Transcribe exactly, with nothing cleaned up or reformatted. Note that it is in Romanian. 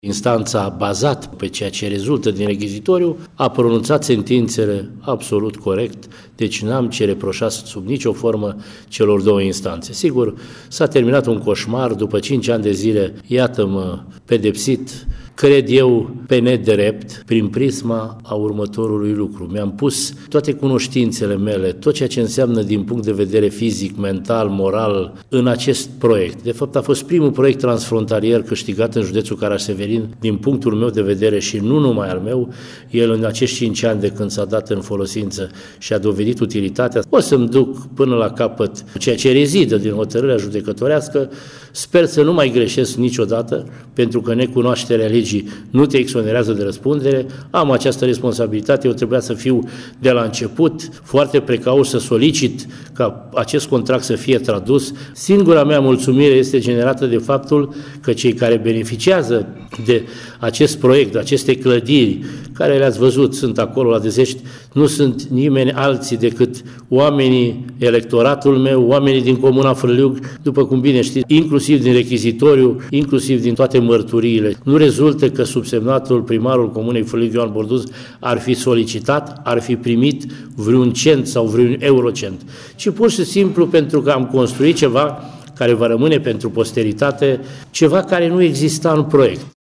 Instanța, bazat pe ceea ce rezultă din rechizitoriu, a pronunțat sentințele absolut corect, deci n-am ce reproșa sub nicio formă celor două instanțe. Sigur, s-a terminat un coșmar, după cinci ani de zile, iată-mă pedepsit, cred eu, pe nedrept, prin prisma a următorului lucru. Mi-am pus toate cunoștințele mele, tot ceea ce înseamnă din punct de vedere fizic, mental, moral, în acest proiect. De fapt, a fost primul proiect transfrontalier câștigat în județul Caraș-Severin, din punctul meu de vedere și nu numai al meu. El, în acești cinci ani de când s-a dat în folosință și a dovedit utilitatea, o să-mi duc până la capăt ceea ce rezidă din hotărârea judecătorească. Sper să nu mai greșesc niciodată, pentru că necunoașterea legii nu te exonerează de răspundere. Am această responsabilitate, eu trebuia să fiu de la început foarte precaut, să solicit ca acest contract să fie tradus. Singura mea mulțumire este generată de faptul că cei care beneficiază de acest proiect, de aceste clădiri, care le-ați văzut, sunt acolo la Dezești, nu sunt nimeni alții decât oamenii, electoratul meu, oamenii din Comuna Frăliug, după cum bine știți, inclusiv din rechizitoriu, inclusiv din toate mărturiile. Nu rezultă că subsemnatul, primarul Comunei Frăliug, Ioan Borduz, ar fi solicitat, ar fi primit vreun cent sau vreun eurocent, ci pur și simplu pentru că am construit ceva care va rămâne pentru posteritate, ceva care nu exista în proiect.